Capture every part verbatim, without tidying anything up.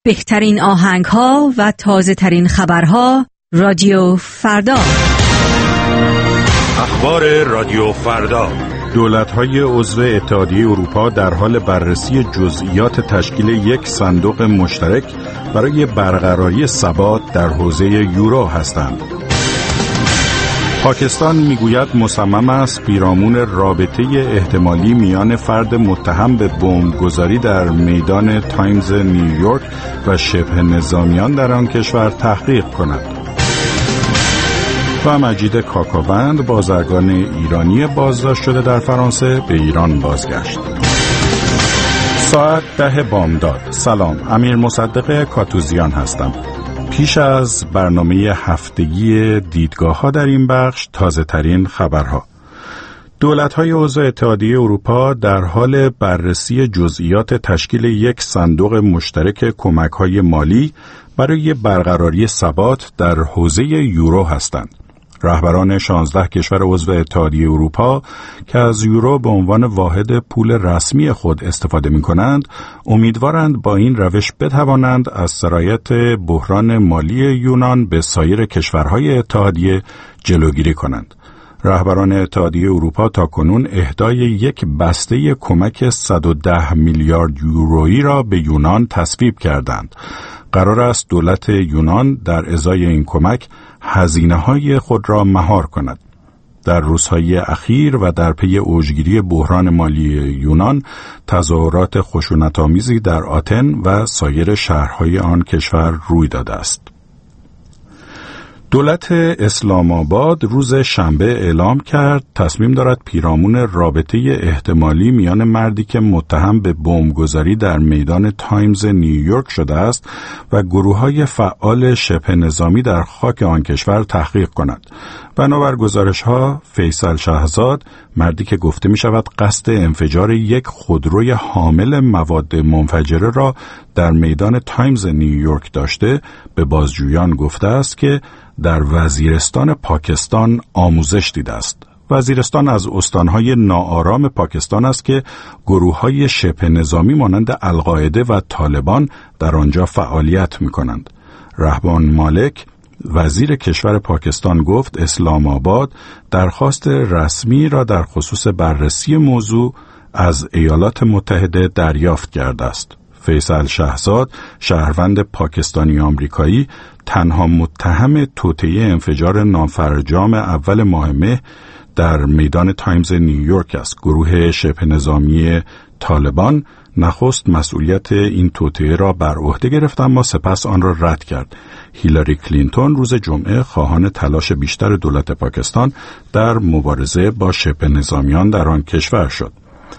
بهترین آهنگ‌ها و تازه‌ترین خبرها رادیو فردا. اخبار رادیو فردا. دولت‌های عضو اتحادیه اروپا در حال بررسی جزئیات تشکیل یک صندوق مشترک برای برقراری ثبات در حوزه یورو هستند. پاکستان میگوید مصمم است پیرامون رابطه احتمالی میان فرد متهم به بمبگذاری در میدان تایمز نیویورک و شبه نظامیان در آن کشور تحقیق کند. و مجید کاکاوند، بازرگان ایرانی بازداشت شده در فرانسه، به ایران بازگشت. ساعت ده بامداد. سلام، امیر مصدق کاتوزیان هستم. پیش از برنامه هفتگی دیدگاه ها در این بخش، تازه ترین خبرها. دولت‌های عضو اتحادیه اروپا در حال بررسی جزئیات تشکیل یک صندوق مشترک کمک‌های مالی برای برقراری ثبات در حوزه یورو هستند. رهبران شانزده کشور عضو اتحادیه اروپا که از یورو به عنوان واحد پول رسمی خود استفاده می‌کنند، امیدوارند با این روش بتوانند از سرایت بحران مالی یونان به سایر کشورهای اتحادیه جلوگیری کنند. رهبران اتحادیه اروپا تاکنون اهدای یک بسته کمک صد و ده میلیارد یورویی را به یونان تصویب کردند. قرار است دولت یونان در ازای این کمک هزینه‌های خود را مهار کند. در روزهای اخیر و در پی اوجگیری بحران مالی یونان، تظاهرات خشونت‌آمیزی در آتن و سایر شهرهای آن کشور روی داده است. دولت اسلام آباد روز شنبه اعلام کرد تصمیم دارد پیرامون رابطه احتمالی میان مردی که متهم به بمبگذاری در میدان تایمز نیویورک شده است و گروه‌های فعال شبه نظامی در خاک آن کشور تحقیق کند. بنابر گزارش‌ها، فیصل شهزاد، مردی که گفته می‌شود قصد انفجار یک خودروی حامل مواد منفجره را در میدان تایمز نیویورک داشته، به بازجویان گفته است که در وزیرستان پاکستان آموزش دیده است. وزیرستان از استانهای ناآرام پاکستان است که گروه‌های شبه نظامی مانند القاعده و طالبان در آنجا فعالیت می‌کنند. رهبان مالک، وزیر کشور پاکستان، گفت اسلام آباد درخواست رسمی را در خصوص بررسی موضوع از ایالات متحده دریافت کرده است. فیصل شهزاد، شهروند پاکستانی آمریکایی، تنها متهم توطئه انفجار نافرجام اول ماه مه در میدان تایمز نیویورک است. گروه شبه نظامی طالبان نخست مسئولیت این توطئه را بر عهده گرفت اما سپس آن را رد کرد. هیلاری کلینتون روز جمعه خواهان تلاش بیشتر دولت پاکستان در مبارزه با شبه نظامیان در آن کشور شد.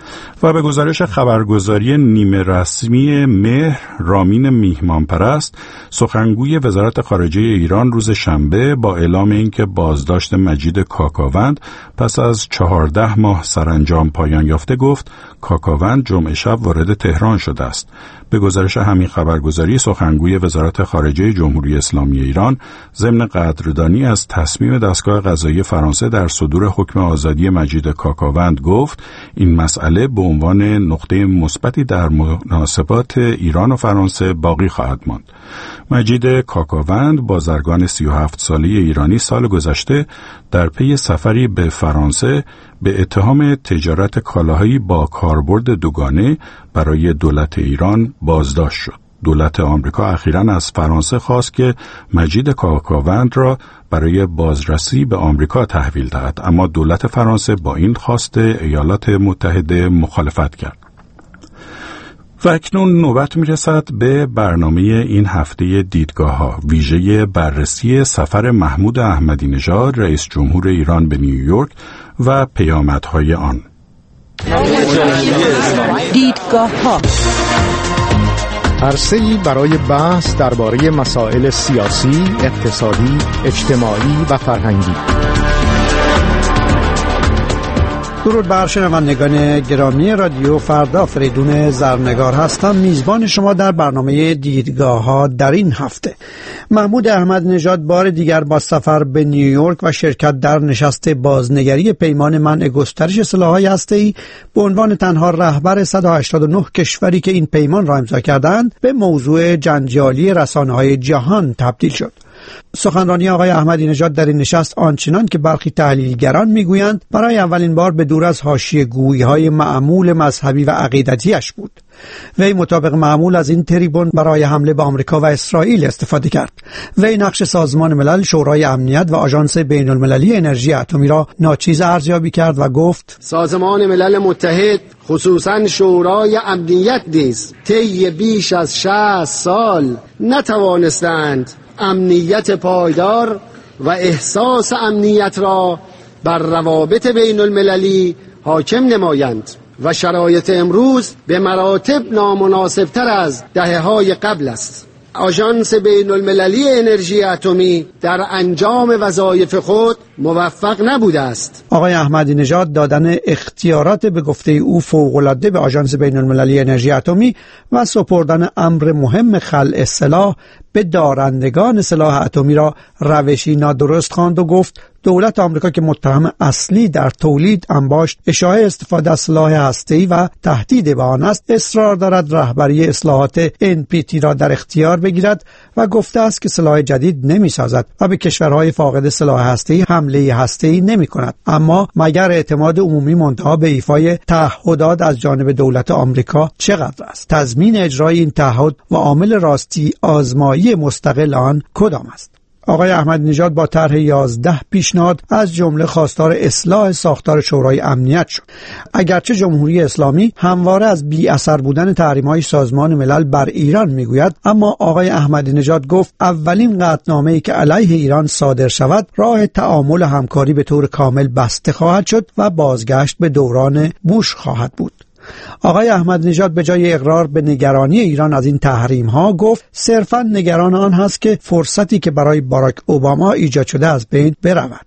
و به گزارش خبرگزاری نیمه رسمی مهر، رامین میهمانپرست، سخنگوی وزارت خارجه ایران، روز شنبه با اعلام اینکه بازداشت مجید کاکاوند پس از چهارده ماه سرانجام پایان یافته، گفت کاکاوند جمعه شب وارد تهران شده است. به گزارش همین خبرگزاری، سخنگوی وزارت خارجه جمهوری اسلامی ایران ضمن قدردانی از تصمیم دستگاه قضایی فرانسه در صدور حکم آزادی مجید کاکاوند گفت این مسئله به عنوان نقطه مثبتی در مناسبات ایران و فرانسه باقی خواهد ماند. مجید کاکاوند، بازرگان سی و هفت ساله ایرانی، سال گذشته در پی سفری به فرانسه به اتهام تجارت کالاهایی با کاربرد دوگانه برای دولت ایران بازداشت شد. دولت آمریکا اخیراً از فرانسه خواست که مجید کاکاوند را برای بازرسی به آمریکا تحویل دهد، اما دولت فرانسه با این خواست ایالات متحده مخالفت کرد. و اکنون نوبت میرسد به برنامه این هفته دیدگاه ها، ویژه بررسی سفر محمود احمدی نژاد رئیس جمهور ایران به نیویورک و پیامدهای آن. دیدگاه ها، عرصه‌ای برای بحث درباره مسائل سیاسی، اقتصادی، اجتماعی و فرهنگی. درود بر شنوندگان گرامی رادیو فردا، فریدون زرنگار هستم، میزبان شما در برنامه دیدگاه ها در این هفته. محمود احمدی نژاد بار دیگر با سفر به نیویورک و شرکت در نشست بازنگری پیمان منع گسترش سلاح‌های هسته‌ای به عنوان تنها رهبر صد و هشتاد و نه کشوری که این پیمان را امضا کردند به موضوع جنجالی رسانه‌های جهان تبدیل شد. سخنرانی آقای احمدی نژاد در این نشست آنچنان که برخی تحلیلگران میگویند برای اولین بار به دور از حاشیه‌گویی‌های معمول مذهبی و عقیدتیش بود. وی مطابق معمول از این تریبون برای حمله به آمریکا و اسرائیل استفاده کرد. وی نقش سازمان ملل، شورای امنیت و آژانس بین المللی انرژی اتمی را ناچیز ارزیابی کرد و گفت سازمان ملل متحد خصوصاً شورای امنیت نیز طی بیش از شصت سال نتوانستند امنیت پایدار و احساس امنیت را بر روابط بین المللی حاکم نمایند و شرایط امروز به مراتب نامناسبتر از دهه‌های قبل است. آژانس بین المللی انرژی اتمی در انجام وظایف خود موفق نبوده است. آقای احمدی نژاد دادن اختیارات به گفته او فوق‌العاده به آژانس بین المللی انرژی اتمی و سپردن امر مهم خلع سلاح به دارندگان سلاح اتمی را روشی نادرست خواند و گفت دولت آمریکا که متهم اصلی در تولید، انباشت، اشاعه استفاده از سلاح هسته‌ای و تهدید به آن است، اصرار دارد رهبری اصلاحات ان پی تی را در اختیار بگیرد و گفته است که سلاح جدید نمی‌سازد و به کشورهای فاقد سلاح هسته‌ای حمله هسته‌ای نمی‌کند. اما مگر اعتماد عمومی منتهی به ایفای تعهدات از جانب دولت آمریکا چقدر است؟ تضمین اجرای این تعهد و عامل راستی آزمایی مستقل آن کدام است؟ آقای احمدی نژاد با طرح یازده پیشنهاد از جمله خواستار اصلاح ساختار شورای امنیت شد. اگرچه جمهوری اسلامی همواره از بی اثر بودن تحریم‌های سازمان ملل بر ایران میگوید، اما آقای احمدی نژاد گفت اولین قطعنامه‌ای که علیه ایران صادر شود راه تعامل همکاری به طور کامل بسته خواهد شد و بازگشت به دوران بوش خواهد بود. آقای احمدی نژاد به جای اقرار به نگرانی ایران از این تحریم ها گفت صرفاً نگران آن هست که فرصتی که برای باراک اوباما ایجاد شده از بین برود.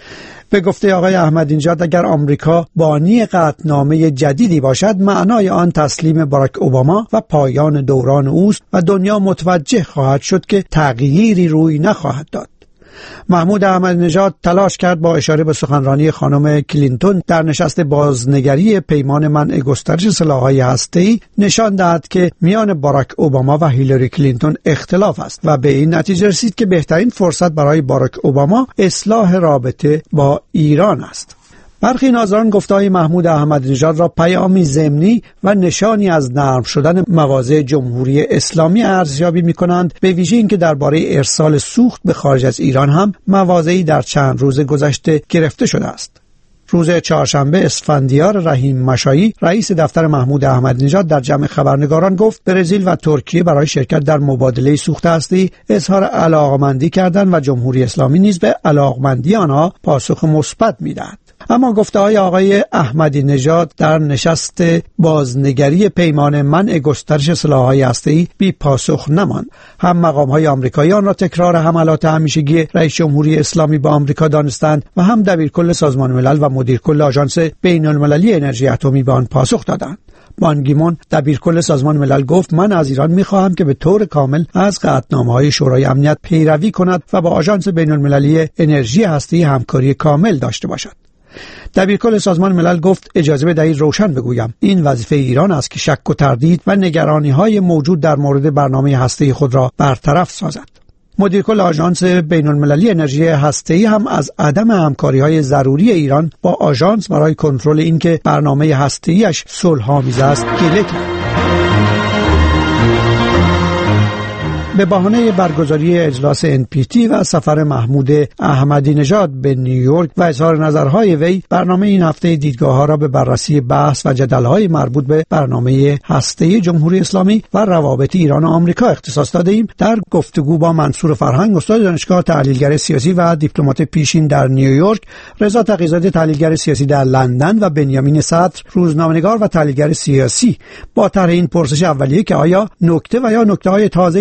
به گفته آقای احمدی نژاد اگر آمریکا بانی قطعنامه جدیدی باشد معنای آن تسلیم باراک اوباما و پایان دوران اوست و دنیا متوجه خواهد شد که تغییری روی نخواهد داد. محمود احمدی نژاد تلاش کرد با اشاره به سخنرانی خانم کلینتون در نشست بازنگری پیمان منع گسترش سلاح‌های هسته‌ای نشان دهد که میان باراک اوباما و هیلاری کلینتون اختلاف است و به این نتیجه رسید که بهترین فرصت برای باراک اوباما اصلاح رابطه با ایران است. برخی ناظران گفته‌های محمود احمدی نژاد را پیامی ضمنی و نشانی از نرم شدن مواضع جمهوری اسلامی ارزیابی می‌کنند، به ویژه اینکه درباره ارسال سوخت به خارج از ایران هم مواضعی در چند روز گذشته گرفته شده است. روز چهارشنبه اسفندیار رحیم مشایی رئیس دفتر محمود احمدی نژاد در جمع خبرنگاران گفت برزیل و ترکیه برای شرکت در مبادله سوخت هسته‌ای اظهار علاقمندی کردند و جمهوری اسلامی نیز به علاقمندی آنها پاسخ مثبت می‌دهد. اما گفته‌های آقای احمدی نژاد در نشست بازنگری پیمان منع گسترش سلاح‌های هسته‌ای بی پاسخ نماند. هم مقام‌های آمریکایی آن را تکرار حملات همیشگی رئیس جمهوری اسلامی با آمریکا دانستند و هم دبیرکل سازمان ملل و مدیرکل آژانس بین المللی انرژی اتمی به آن پاسخ دادند. بان کی مون دبیرکل سازمان ملل گفت من از ایران می‌خواهم که به طور کامل از قطعنامه‌های شورای امنیت پیروی کند و با آژانس بین المللی انرژی هسته‌ای همکاری کامل داشته باشد. دبیرکل سازمان ملل گفت اجازه بدهید روشن بگویم این وظیفه ایران است که شک و تردید و نگرانی‌های موجود در مورد برنامه هسته‌ای خود را برطرف سازد. مدیرکل آژانس بین المللی انرژی هسته‌ای هم از عدم همکاری‌های ضروری ایران با آژانس برای کنترل اینکه برنامه هسته‌ایش صلح‌آمیز است گله کرد. به بهانه برگزاری اجلاس ان پی تی و سفر محمود احمدی نژاد به نیویورک و اظهار نظرهای وی، برنامه این هفته دیدگاه‌ها را به بررسی بحث و جدل‌های مربوط به برنامه هسته‌ای جمهوری اسلامی و روابط ایران و آمریکا اختصاص داده‌ایم. در گفتگو با منصور فرهنگ، استاد دانشگاه، تحلیلگر سیاسی و دیپلمات پیشین در نیویورک، رضا تقی‌زاده، تحلیلگر سیاسی در لندن و بنیامین صدر، روزنامه‌نگار و تحلیلگر سیاسی، با طرح این پرسش اولیه که آیا نکته و یا نکته‌های تازه‌ای در این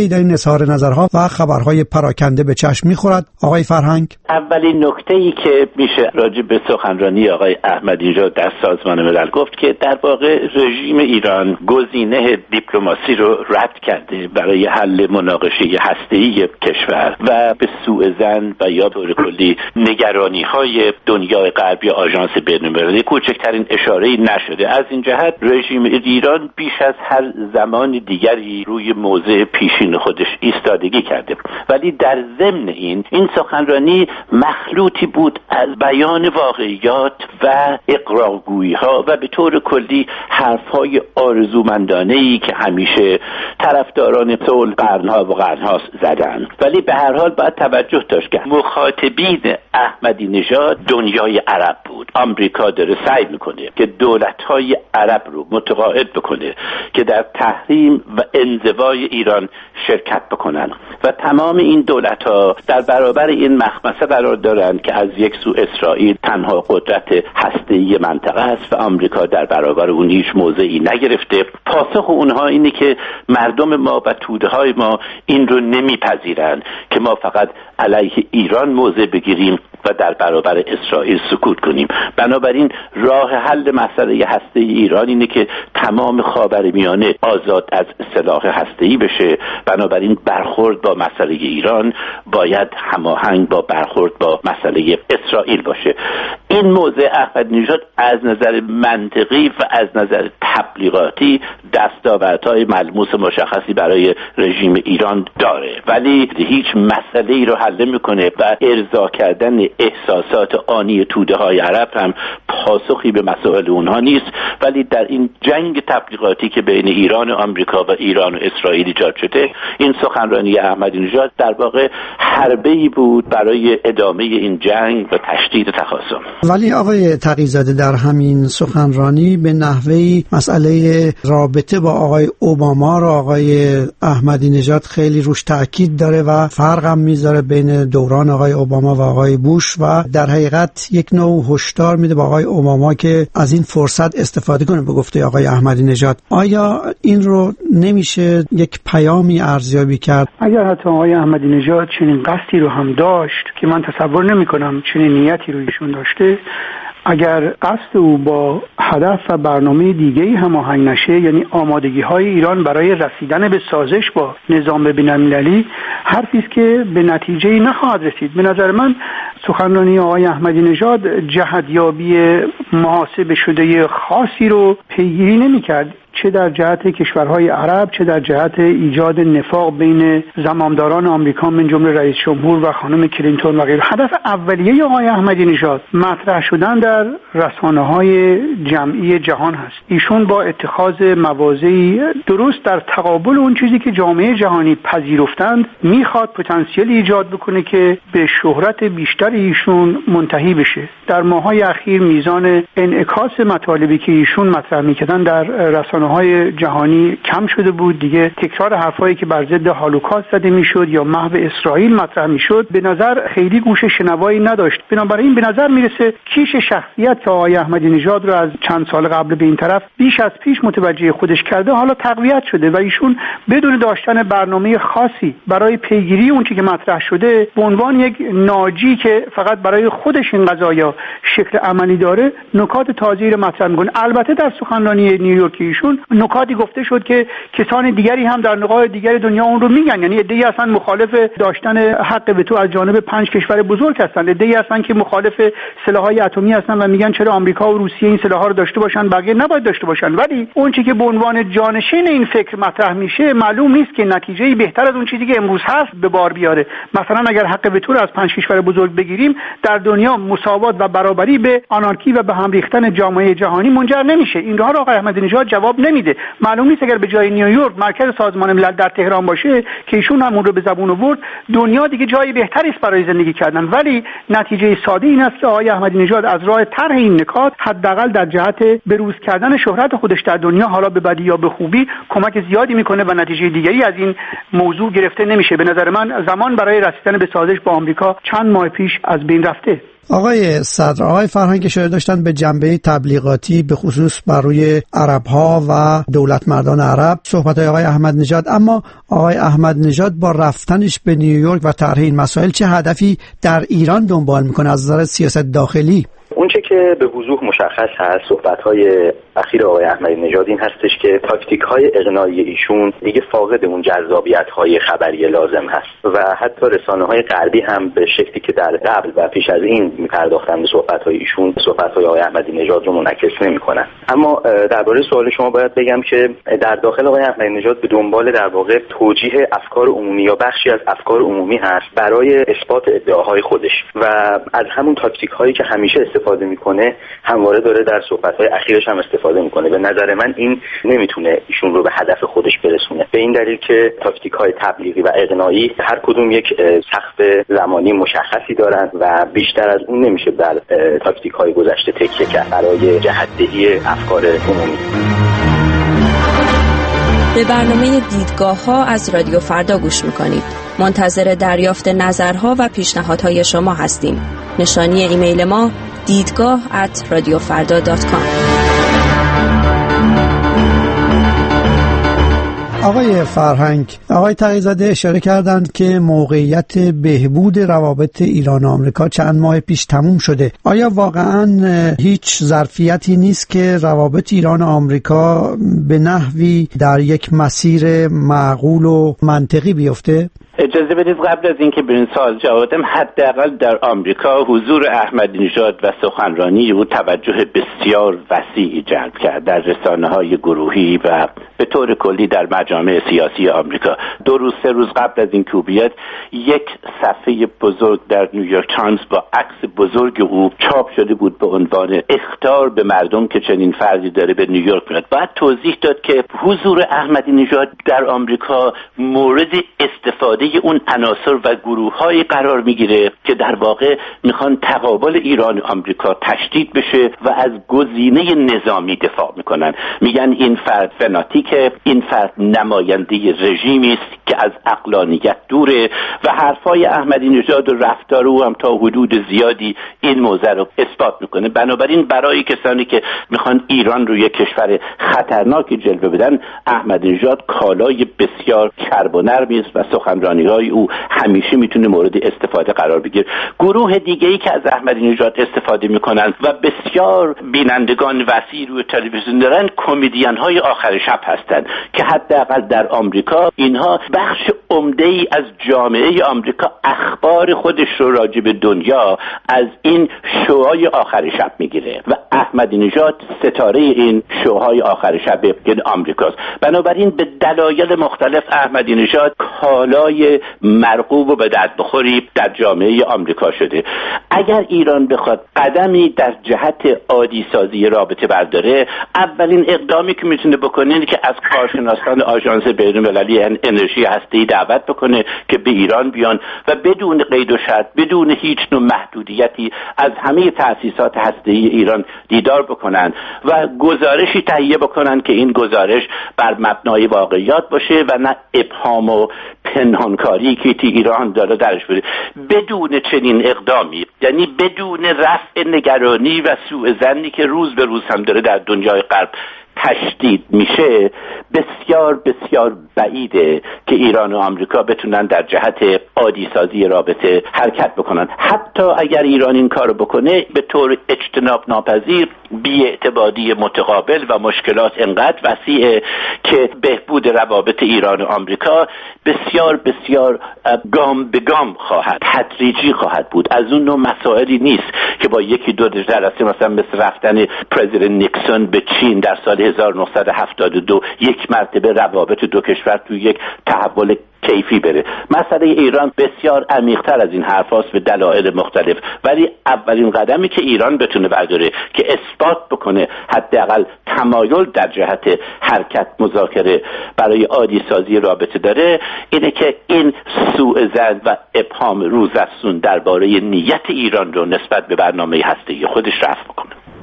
اظهار نظرها و خبرهای پراکنده به چشم می‌خورد. آقای فرهنگ، اولین نکته‌ای که میشه راجع به سخنرانی آقای احمدی نژاد در سازمان ملل گفت که در واقع رژیم ایران گزینه دیپلماسی رو رد کرده برای حل مناقشه هسته‌ای کشور و به سوء ظن و یا طور کلی نگرانی‌های دنیای غربی آژانس بین‌المللی کوچکترین اشاره‌ای نشده. از این جهت رژیم ایران بیش از هر زمان دیگری روی موضع پیشین خودش ایستادگی کرده، ولی در ضمن این این سخنرانی مخلوطی بود از بیان واقعیات و اقراق‌گویی‌ها و به طور کلی حرف‌های آرزومندانه‌ای که همیشه طرفداران صلح قرن‌ها و قرن‌ها زدن. ولی به هر حال باید توجه داشت که مخاطبین احمدی نژاد دنیای عرب بود. آمریکا داره سعی میکنه که دولت‌های عرب رو متقاعد بکنه که در تحریم و انزوای ایران شرکت بکنن و تمام این دولت‌ها در برابر این مخمسه قرار دارند که از یک سو اسرائیل تنها قدرت هسته‌ای منطقه است و آمریکا در برابر اون هیچ موضعی نگرفته. پاسخ اونها اینه که مردم ما و توده‌های ما این رو نمیپذیرند که ما فقط علیه ایران موضع بگیریم و در برابر اسرائیل سکوت کنیم. بنابراین راه حل مسئله هسته‌ای ایران اینه که تمام خاورمیانه آزاد از سلاح هسته‌ای بشه. بنابراین برخورد با مسئله ایران باید هماهنگ با برخورد با مسئله اسرائیل باشه. این موضع احمدی نژاد از نظر منطقی و از نظر تبلیغاتی دستاوردهای ملموس مشخصی برای رژیم ایران داره، ولی هیچ مسئله‌ای رو حل نمی‌کنه و ارضا کردن احساسات آنی توده‌های عرب هم پاسخی به مسائل اونها نیست. ولی در این جنگ تبلیغاتی که بین ایران و آمریکا و ایران و اسرائیل ایجاد شده، این سخنرانی احمدی نژاد در واقع حربه‌ای بود برای ادامه این جنگ و تشدید تخاصم. ولی آقای تقی‌زاده در همین سخنرانی به نحوی مسئله رابطه با آقای اوباما رو آقای احمدی نژاد خیلی روش تاکید داره و فرق هم میذاره بین دوران آقای اوباما و آقای بوش و در حقیقت یک نوع هشدار میده با آقای اوباما که از این فرصت استفاده کنه به گفته آقای احمدی نژاد. آیا این رو نمیشه یک پیامی ارزیابی کرد؟ اگر حتی آقای احمدی نژاد چنین قصدی رو هم داشت که من تصور نمی کنم چنین نیتی رو ایشون داشته، اگر قصد او با هدف و برنامه دیگه‌ای هماهنگ نشه، یعنی آمادگی‌های ایران برای رسیدن به سازش با نظام بین‌المللی، حرفی است که به نتیجه‌ای نخواهد رسید. به نظر من سخنرانی آقای احمدی نژاد جهتیابی محاسبه شده خاصی رو پیگیری نمی‌کرد، چه در جهت کشورهای عرب چه در جهت ایجاد نفاق بین زمامداران آمریکا من جمله رئیس جمهور و خانم کلینتون و غیره. هدف اولیه آقای احمدی نژاد مطرح شدن در رسانه‌های جمعی جهان هست. ایشون با اتخاذ مواضعی درست در تقابل اون چیزی که جامعه جهانی پذیرفتند میخواد پتانسیل ایجاد بکنه که به شهرت بیشتر ایشون منتهی بشه. در ماه‌های اخیر میزان انعکاس مطالبی که ایشون مطرح می‌کردن در رسانه های جهانی کم شده بود. دیگه تکرار حرفایی که بر ضد هولوکاست زده میشد یا محو اسرائیل مطرح میشد به نظر خیلی گوش شنوایی نداشت. بنابراین به نظر میرسه کیش شخصیت که آقای احمدی نژاد رو از چند سال قبل به این طرف بیش از پیش متوجه خودش کرده حالا تقویت شده و ایشون بدون داشتن برنامه خاصی برای پیگیری اون چیزی که مطرح شده به عنوان یک ناجی که فقط برای خودش این قضایا شکل عملی داره نکات تازه‌ای رو مطرح میکنه. البته در سخنرانی نیویورک ایشون نکاتی گفته شد که کسان دیگری هم در نقاط دیگر دنیا اون رو میگن، یعنی عده‌ای هستن مخالف داشتن حق وتو از جانب پنج کشور بزرگ هستن، عده‌ای هستن که مخالف سلاح‌های اتمی هستن و میگن چرا آمریکا و روسیه این سلاح‌ها رو داشته باشن بقیه نباید داشته باشن. ولی اون چیزی که به عنوان جانشین این فکر مطرح میشه معلوم نیست که نتیجه‌ای بهتر از اون چیزی که امروز هست به بار بیاره. مثلا اگر حق وتو رو از پنج کشور بزرگ بگیریم در دنیا مساوات و برابری به آنارکی و به هم ریختن جامعه جهانی منجر نمیشه. این راه رو آقای احمدی نژاد جواب نمیده. معلوم نیست اگر به جای نیویورک مرکز سازمان ملل در تهران باشه که ایشون هم اون رو به زبون آورد دنیا دیگه جای بهتری است برای زندگی کردن. ولی نتیجه ساده این است که آقای احمدی نژاد از راه طرح این نکات حداقل در جهت بروز کردن شهرت خودش در دنیا حالا به بدی یا به خوبی کمک زیادی میکنه و نتیجه دیگری از این موضوع گرفته نمیشه. به نظر من زمان برای رسیدن به سازش با آمریکا چند ماه پیش از بین رفته. آقای صدر، آقای فرهنگ اشاره داشتن به جنبه تبلیغاتی به خصوص بر روی عرب‌ها و دولت مردان عرب، صحبت‌های آقای احمد نژاد، اما آقای احمد نژاد با رفتنش به نیویورک و طرح این مسائل چه هدفی در ایران دنبال میکنه از نظر سیاست داخلی؟ اونچه که به وضوح مشخص هست صحبت‌های اخیر آقای احمدی نژاد این هستش که تاکتیک‌های اقناعی ایشون دیگه فاقد اون جذابیت‌های خبری لازم هست و حتی رسانه‌های غربی هم به شکلی که در قبل و پیش از این می‌پرداختن به صحبت‌های ایشون صحبت‌های آقای احمدی نژاد رو منعکس نمی‌کنن. اما درباره سوال شما باید بگم که در داخل آقای احمدی نژاد به دنبال در واقع توجیه افکار عمومی یا بخشی از افکار عمومی هست برای اثبات ادعاهای خودش و از همون تاکتیک‌هایی که همیشه استفاده میکنه همواره داره در صحبت‌های اخیرش هم استفاده میکنه. به نظر من این نمیتونه ایشون رو به هدف خودش برسونه، به این دلیل که تاکتیک‌های تبلیغی و اقناعی هر کدوم یک سقف زمانی مشخصی دارن و بیشتر از اون نمیشه بر تاکتیک‌های گذشته تکیه کرد برای جهت‌دهی افکار عمومی. به برنامه دیدگاه‌ها از رادیو فردا گوش میکنید. منتظر دریافت نظرها و پیشنهادهای شما هستیم. نشانی ایمیل ما دیدگاه ات رادیو فردا دات کام. آقای فرهنگ، آقای تقی‌زاده اشاره کردند که موقعیت بهبود روابط ایران و آمریکا چند ماه پیش تموم شده. آیا واقعاً هیچ ظرفیتی نیست که روابط ایران و آمریکا به نحوی در یک مسیر معقول و منطقی بیفته؟ اجازه بدید قبل از اینکه به این سوال جواب بدم، حداقل در آمریکا حضور احمدی نژاد و سخنرانی او توجه بسیار وسیعی جلب کرد در رسانه‌های گروهی و به طور کلی در مجامع سیاسی آمریکا. دو روز سه روز قبل از این که بیاد یک صفحه بزرگ در نیویورک تایمز با عکس بزرگ او چاپ شده بود به عنوان اخطار به مردم که چنین فردی داره به نیویورک میاد. بعد توضیح داد که حضور احمدی نژاد در آمریکا مورد استفاده اون عناصر و گروه‌های قرار میگیره که در واقع میخوان تقابل ایران و آمریکا تشدید بشه و از گزینه نظامی دفاع میکنن. میگن این فرد فناتیکه، این فرد نماینده رژیمی است که از عقلانیت دوره و حرفای احمدی نژاد و رفتار او هم تا حدود زیادی این موضوع رو اثبات میکنه. بنابراین برای کسانی که میخوان ایران رو یک کشور خطرناکی جلوه بدن، احمدی نژاد کالای بسیار چرب و نرمی است و سخنرانی‌های او همیشه میتونه مورد استفاده قرار بگیره. گروه دیگه‌ای که از احمدی نژاد استفاده میکنن و بسیار بینندگان وسیع روی تلویزیون دارن، کمدین‌های آخر شب هستند که حداقل در آمریکا اینها بخش عمده‌ای از جامعه آمریکا اخبار خودش رو راجع به دنیا از این شوهای آخر شب میگیره و احمدی نژاد ستاره این شوهای آخر شب یعنی آمریکاست. بنابراین به دلایل مختلف احمدی نژاد کالای مرغوب و به درد بخوری در جامعه آمریکا شده. اگر ایران بخواد قدمی در جهت عادی سازی رابطه برداره، اولین اقدامی که میتونه بکنه اینه که از کارشناسان آژانس بین‌المللی انرژی هسته‌ای دعوت بکنه که به ایران بیان و بدون قید و شرط، بدون هیچ نوع محدودیتی از همه تأسیسات هسته‌ای ایران دیدار بکنن و گزارشی تهیه بکنن که این گزارش بر مبنای واقعیات باشه و نه ابهام و پنهانکاری که تی ایران داره درش بره. بدون چنین اقدامی، یعنی بدون رفع نگرانی و سوء ظنی که روز به روز هم داره در دنیای غرب تشدید میشه، بسیار بسیار بعیده که ایران و آمریکا بتونن در جهت عادی سازی رابطه حرکت بکنن. حتی اگر ایران این کارو بکنه، به طور اجتناب ناپذیر بی‌اعتمادی متقابل و مشکلات انقدر وسیعه که بهبود روابط ایران و آمریکا بسیار بسیار گام به گام خواهد، تدریجی خواهد بود. از اون نوع مسائلی نیست که با یکی دو جلسه مثلا مثل رفتن پرزیدنت نیکسون به چین در سال هزار و نهصد و هفتاد و دو یک مرتبه روابط دو کشور توی یک تحول کیفی بره. مسئله ایران بسیار عمیق‌تر از این حرف هاست به دلایل مختلف، ولی اولین قدمی که ایران بتونه برداره که اثبات بکنه حداقل تمایل در جهت حرکت مذاکره برای عادی سازی رابطه داره، اینه که این سوء ظن و ابهام روزافزون درباره نیت ایران رو نسبت به برنامه هسته‌ای خودش رفع بکنه.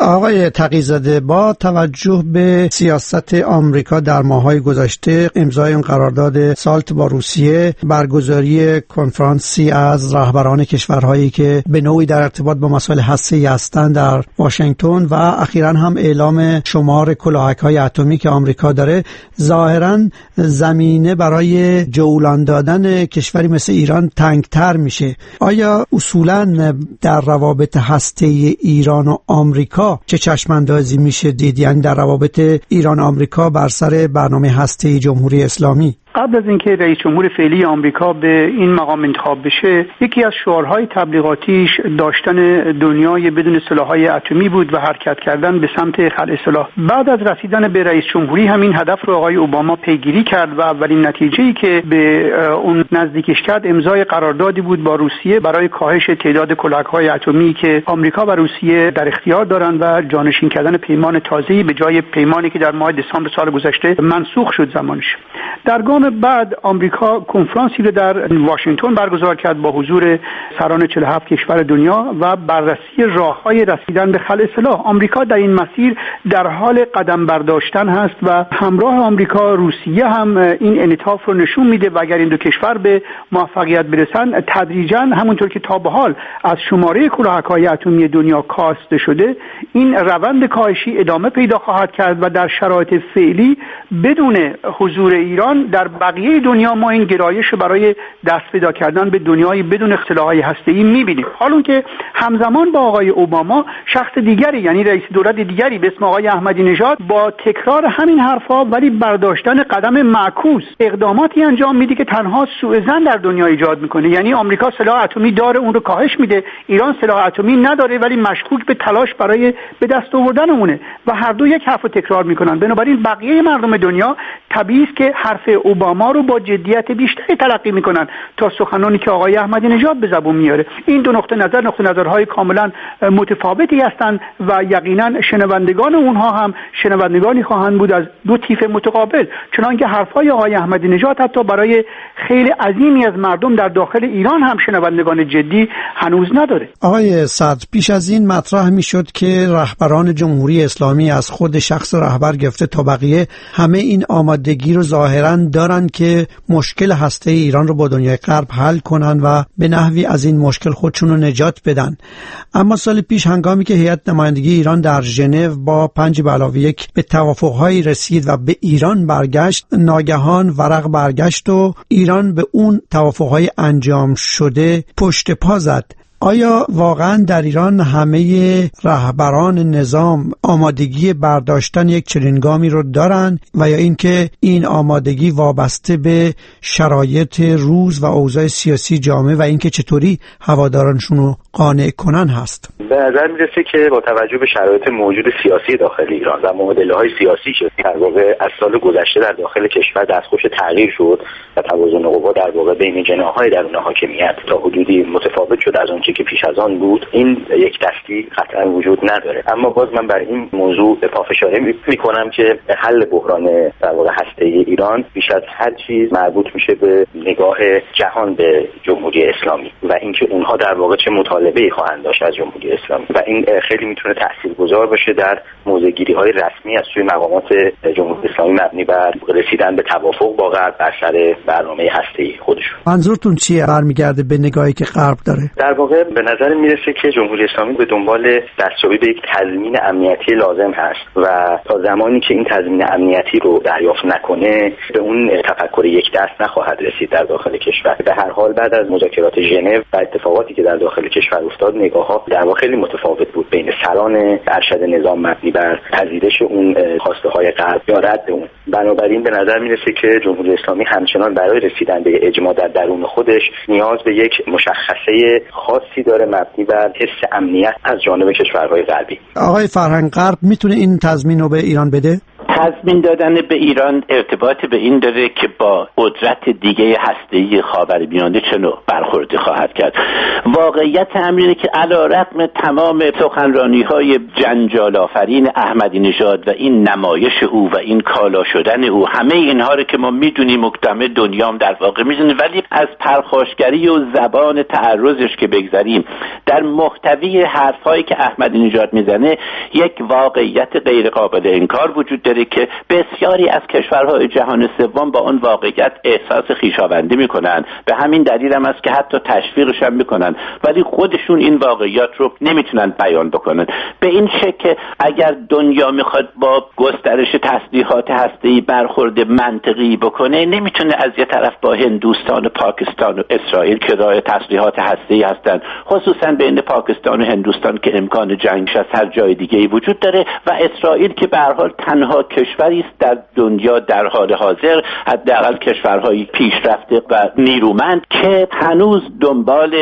آقای تقی‌زاده، با توجه به سیاست آمریکا در ماه‌های گذشته، امضای اون قرارداد سالت با روسیه، برگزاری کنفرانسی از رهبران کشورهایی که به نوعی در ارتباط با مسائل هسته‌ای هستند در واشنگتن و اخیراً هم اعلام شمار کلاهک‌های اتمی که آمریکا داره، ظاهراً زمینه برای جولان دادن کشوری مثل ایران تنگتر میشه. آیا اصولاً در روابط هسته‌ای ایران و آمریکا چه چشم‌اندازی میشه دید، یعنی در روابط ایران و آمریکا بر سر برنامه هسته‌ای جمهوری اسلامی؟ قبل از اینکه رئیس جمهور فعلی آمریکا به این مقام انتخاب بشه، یکی از شعارهای تبلیغاتیش داشتن دنیای بدون سلاح‌های اتمی بود و حرکت کردن به سمت خلع سلاح. بعد از رسیدن به رئیس جمهوری همین هدف رو آقای اوباما پیگیری کرد و اولین نتیجه‌ای که به اون نزدیکش کرد امضای قراردادی بود با روسیه برای کاهش تعداد کلاهک‌های اتمی که آمریکا و روسیه در اختیار دارند و جانشین کردن پیمان تازه‌ای به جای پیمانی که در ماه دسامبر سال گذشته منسوخ شد زمانش. در گام بعد آمریکا کنفرانسی رو در واشنگتن برگزار کرد با حضور سران چهل و هفت کشور دنیا و بررسی راه‌های رسیدن به خلع سلاح. آمریکا در این مسیر در حال قدم برداشتن هست و همراه آمریکا روسیه هم این انعطاف رو نشون میده و اگر این دو کشور به موفقیت برسن، تدریجاً همونطور که تا به حال از شماره کلاهک‌های اتمی دنیا کاسته شده، این روند کاهشی ادامه پیدا خواهد کرد و در شرایط فعلی بدون حضور ایران در بقیه دنیا ما این گرایش برای دست پیدا کردن به دنیای بدون سلاح‌های هسته‌ای می‌بینیم. حالا که همزمان با آقای اوباما شخص دیگری، یعنی رئیس دولت دیگری به اسم آقای احمدی نژاد، با تکرار همین حرفا ولی برداشتن قدم معکوس اقداماتی انجام میده که تنها سوءظن در دنیا ایجاد میکنه. یعنی آمریکا سلاح اتمی داره، اون رو کاهش میده، ایران سلاح اتمی نداره ولی مشکوک به تلاش برای به دست آوردن اونه و هر دو یک حرف رو تکرار میکنن. بنابراین بقیه مردم دنیا طبیعی است که حرف اوباما رو با جدیت بیشتری تلقی میکنن تا سخنانی که آقای احمدی نژاد به زبون میاره. این دو نقطه نظر نقطه نظرهای کاملا متفاوتی هستند و یقینا شنوندگان اونها هم شنوندگانی خواهند بود از دو طیف متقابل، چنانکه حرفهای آقای احمدی نژاد حتی برای خیلی عظیمی از مردم در داخل ایران هم شنوندگان جدی هنوز نداره. آقای صدر، پیش از این مطرح میشد که رهبران جمهوری اسلامی از خود شخص رهبر گرفته تا بقیه همه این آمادگی رو ظاهراً دارن که مشکل هسته ایران رو با دنیای غرب حل کنن و به نحوی از این مشکل خودشون رو نجات بدن. اما سال پیش هنگامی که هیئت نمایندگی ایران در ژنو با پنج به علاوه یک به توافق‌هایی رسید و به ایران برگشت، ناگهان ورق برگشت و ایران به اون توافق‌های انجام شده پشت پا زد. آیا واقعا در ایران همه رهبران نظام آمادگی برداشتن یک چنین گامی رو دارن و یا اینکه این آمادگی وابسته به شرایط روز و اوضاع سیاسی جامعه و اینکه چطوری هوادارانشون رو قانع کنن هست؟ به نظر میرسه که با توجه به شرایط موجود سیاسی داخل ایران و معادله‌های سیاسی که در واقع از سال گذشته در داخل کشور دستخوش تغییر شد و توازن قوا در واقع بین جناح‌های درون حاکمیت تا حدودی متفاوت شد از اون که پیش از آن بود، این یک دستی قطعا وجود نداره. اما باز من بر این موضوع پافشاری میکنم که حل بحران در واقع هسته‌ای ایران بیش از هر چیز مربوط میشه به نگاه جهان به جمهوری اسلامی و اینکه اونها در واقع چه مطالبه‌ای خواهند داشت از جمهوری اسلامی و این خیلی میتونه تاثیرگذار باشه در موضع‌گیری‌های رسمی از سوی مقامات جمهوری اسلامی مبنی بر رسیدن به توافق با غرب بر سر برنامه هسته‌ای خودشون. منظورتون چیه؟ برمیگرده به نگاهی که غرب داره؟ در واقع به نظر میرسه که جمهوری اسلامی به دنبال دستیابی به یک تضمین امنیتی لازم هست و تا زمانی که این تضمین امنیتی رو دریافت نکنه به اون تفکر یک دست نخواهد رسید در داخل کشور. به هر حال بعد از مذاکرات ژنو و اتفاقاتی که در داخل کشور افتاد، نگاه‌ها در واقع خیلی متفاوت بود بین سران ارشد نظام مبنی بر پذیرش اون خواسته‌های غرب یا رد اون. بنابراین به نظر میرسه که جمهوری اسلامی همچنان برای رسیدن به اجماع در درون خودش نیاز به یک مشخصه خاصی داره مبنی بر حس امنیت از جانب کشورهای غربی. آقای فرهنگ، غرب میتونه این تضمین رو به ایران بده؟ تضمین دادن به ایران ارتباط به این داره که با قدرت دیگه هسته‌ای خاورمیانه چه نوع برخوردی خواهد کرد. واقعیت امر اینه که علیرغم تمام سخنرانی‌های جنجال آفرین احمدی نژاد و این نمایش او و این کالا شدن او، همه اینها رو که ما میدونیم، مکتمل دنیام در واقع میدونه، ولی از پرخاشگری و زبان تعرضش که بگذاریم، در محتوی حرف‌هایی که احمدی نژاد میزنه یک واقعیت غیر قابل انکار وجود داره که بسیاری از کشورهای جهان سوم با اون واقعیت احساس خویشاوندی میکنن. به همین دلیل هم است که حتی تشویقش هم میکنن، ولی خودشون این واقعیت رو نمیتونن بیان بکنن. به این شکل که اگر دنیا میخواد با گسترش تسلیحات هسته‌ای برخورد منطقی بکنه، نمیتونه از یه طرف با هندوستان و پاکستان و اسرائیل که راه تسلیحات هسته‌ای هستن، خصوصا بین پاکستان و هندوستان که امکان جنگش از هر جای دیگه‌ای وجود داره، و اسرائیل که به هر حال تنها کشوری است در دنیا در حال حاضر، حداقل کشورهای پیشرفته و نیرومند که هنوز دنبال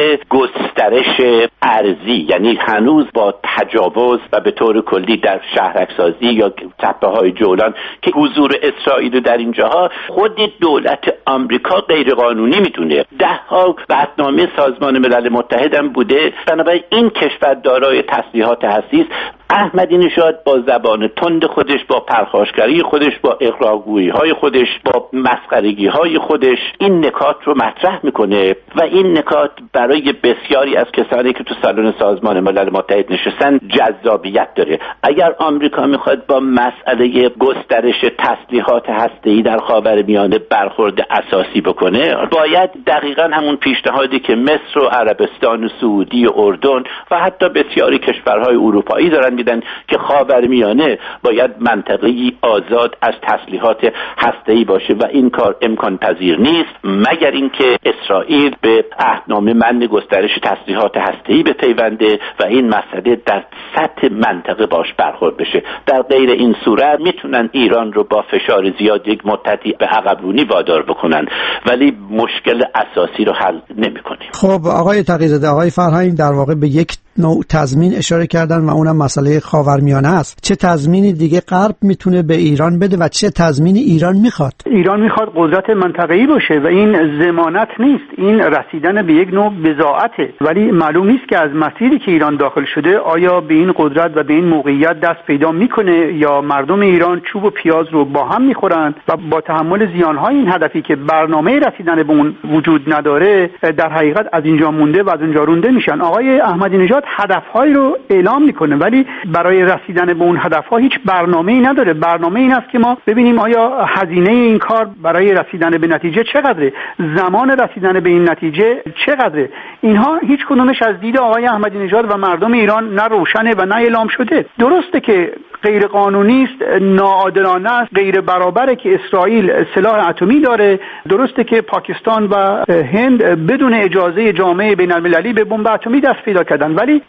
گسترش ارضی، یعنی هنوز با تجاوز و به طور کلی در شهرکسازی یا تپه‌های جولان که حضور اسرائیل در اینجاها خود دولت آمریکا غیر قانونی میدونه. ده ها قطعنامه سازمان ملل متحد هم بوده. بنابراین این کشور دارای تسلیحات هسته‌ای است. احمدی نژاد با زبان تند خودش، با پرخاشگری خودش، با اغراق‌گویی‌های خودش، با مسخرگی‌های خودش این نکات رو مطرح میکنه و این نکات برای بسیاری از کسانی که تو سالن سازمان ملل متحد نشستن جذابیت داره. اگر آمریکا میخواد با مسئله گسترش تسلیحات هسته‌ای در خاورمیانه برخورد اساسی بکنه، باید دقیقاً همون پیشنهادی که مصر و عربستان و سعودی و اردن و حتی بسیاری کشورهای اروپایی دارن میدن که خاورمیانه باید منطقه‌ای آزاد از تسلیحات هسته‌ای باشه و این کار امکان پذیر نیست مگر اینکه اسرائیل به عهدنامه منع گسترش تسلیحات هسته‌ای بپیونده و این مسئله در سطح منطقه باش برخورد بشه. در غیر این صورت میتونن ایران رو با فشار زیاد یک مدتی به عقب‌رونی وادار بکنن، ولی مشکل اساسی رو حل نمی‌کنه. خب آقای تقی‌زاده، آقای فرهنگ در واقع به یک نوع تضمین اشاره کردن و اونم مسئله خاورمیانه است. چه تضمینی دیگه غرب میتونه به ایران بده و چه تضمینی ایران میخواد؟ ایران میخواد قدرت منطقه‌ای باشه و این ضمانت نیست، این رسیدن به یک نوع بضاعته، ولی معلوم نیست که از مسیری که ایران داخل شده آیا به این قدرت و به این موقعیت دست پیدا میکنه یا مردم ایران چوب و پیاز رو با هم میخورن و با تحمل زیانهای این هدفی که برنامه رسیدن به اون وجود نداره در حقیقت از اینجا مونده و از اونجا رونده میشن. آقای احمدی نژاد هدفهایی رو اعلام میکنه ولی برای رسیدن به اون هدفها هیچ برنامه‌ای نداره. برنامه این است که ما ببینیم آیا هزینه این کار برای رسیدن به نتیجه چقدره، زمان رسیدن به این نتیجه چقدره. اینها هیچ کدومش از دید آقای احمدی نژاد و مردم ایران نه روشنه و نه اعلام شده. درسته که غیر قانونی است، ناعادلانه است، غیر برابره که اسرائیل سلاح اتمی داره، درسته که پاکستان و هند بدون اجازه جامعه بین المللی به بمب اتمی دست پیدا کردن، ولی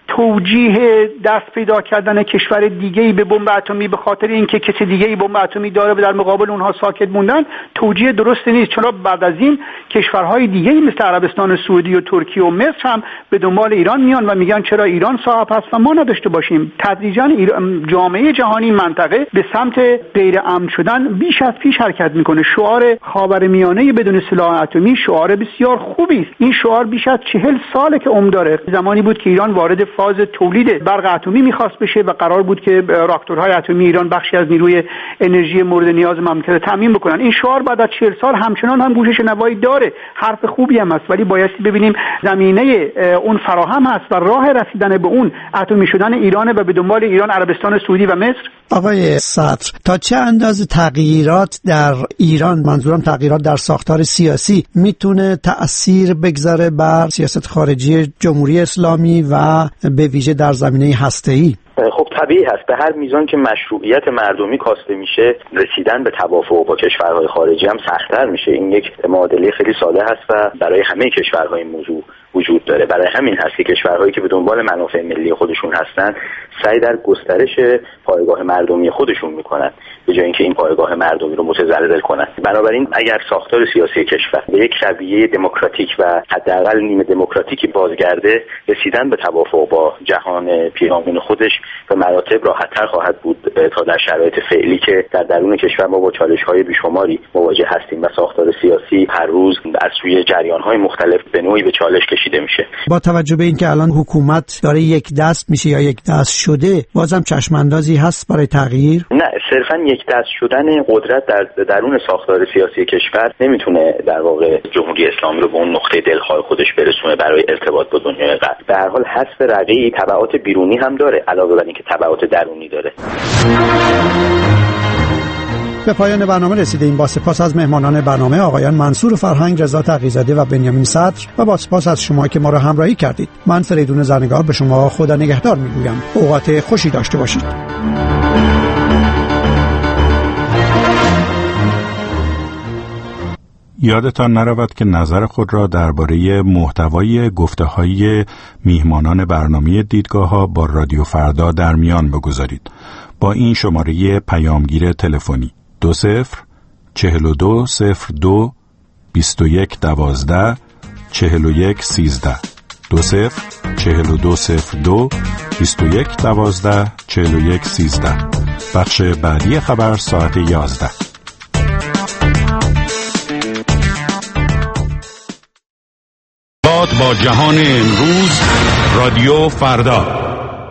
توجیه دست پیدا کردن کشور دیگه‌ای به بمب اتمی به خاطر اینکه کسی دیگه‌ای بمب اتمی داره و در مقابل اونها ساکت موندن توجیه درستی نیست، چون بعد از این کشورهای دیگه‌ای مثل عربستان سعودی و ترکیه و مصر هم به دنبال ایران میان و میگن چرا ایران صاحب هست و ما نداشته باشیم. تدریجاً جامعه جهانی منطقه به سمت غیر امن شدن بیش از پیش حرکت میکنه. شعار خاورمیانه بدون سلاح اتمی شعار بسیار خوبی است. این شعار بیش از چهل ساله که عمر داره. زمانی بود که ایران وارد فاز تولید برق اتمی میخواست بشه و قرار بود که راکتورهای اتمی ایران بخشی از نیروی انرژی مورد نیاز مملکت تامین بکنن. این شعار بعد از چهل سال همچنان هم گوش شنوایی داره. حرف خوبی هم است، ولی باید ببینیم زمینه اون فراهم هست و راه رسیدن به اون اتمی شدن ایران و به دنبال ایران عربستان سعودی و مصر. آقای صدر، تا چه اندازه تغییرات در ایران، منظورم تغییرات در ساختار سیاسی، میتونه تأثیر بگذاره بر سیاست خارجی جمهوری اسلامی و به ویژه در زمینه هسته‌ای؟ خب طبیعی هست، به هر میزان که مشروعیت مردمی کاسته میشه رسیدن به توافق با کشورهای خارجی هم سخت‌تر میشه. این یک معادله خیلی ساده هست و برای همه کشورها این موضوع وجود داره. برای همین هست که کشورهایی که به دنبال منافع ملی خودشون هستن سعی در گسترش پایگاه مردمی خودشون میکنن به جای اینکه این پایگاه مردمی رو متزلزل کنن. بنابراین اگر ساختار سیاسی کشور به یک رویه دموکراتیک و حداقل نیمه دموکراتیکی بازگرده، رسیدن به توافق با جهان پیرامون خودش به مراتب راحت‌تر خواهد بود تا در شرایط فعلی که در درون کشور ما با چالش‌های بیشماری مواجه هستیم و ساختار سیاسی هر روز از سوی جریان‌های مختلف به نوعی به چالش کشیده کشیده میشه. با توجه به اینکه الان حکومت داره یک دست میشه یا یک دست شده، بازم چشماندازی هست برای تغییر؟ نه، صرفا یک دست شدن قدرت در درون ساختار سیاسی کشور نمیتونه در واقع جمهوری اسلامی رو به اون نقطه دلخواه خودش برسونه برای ارتباط با دنیای غرب. به هر حال حذف رقیع تبعات بیرونی هم داره علاوه بر اینکه تبعات درونی داره. به پایان برنامه رسیدیم. با سپاس از مهمانان برنامه آقایان منصور فرهنگ، رضا تقی‌زاده و بنیامین صدر و با سپاس از شما که ما را همراهی کردید. من فریدون زرنگار به شما خدا نگهدار میگویم. اوقات خوشی داشته باشید. یادتان نرود که نظر خود را درباره محتوای گفته‌های میهمانان برنامه دیدگاه‌ها با رادیو فردا در میان بگذارید. با این شماره پیامگیر تلفنی دو صفر چهل و دو صفر دو بیست و یک دوازده چهل و یک سیزده دو صفر چهل و دو صفر دو بیست و یک دوازده چهل و یک سیزده. بخش بعدی خبر ساعت یازده. باد با جهان امروز، رادیو فردا.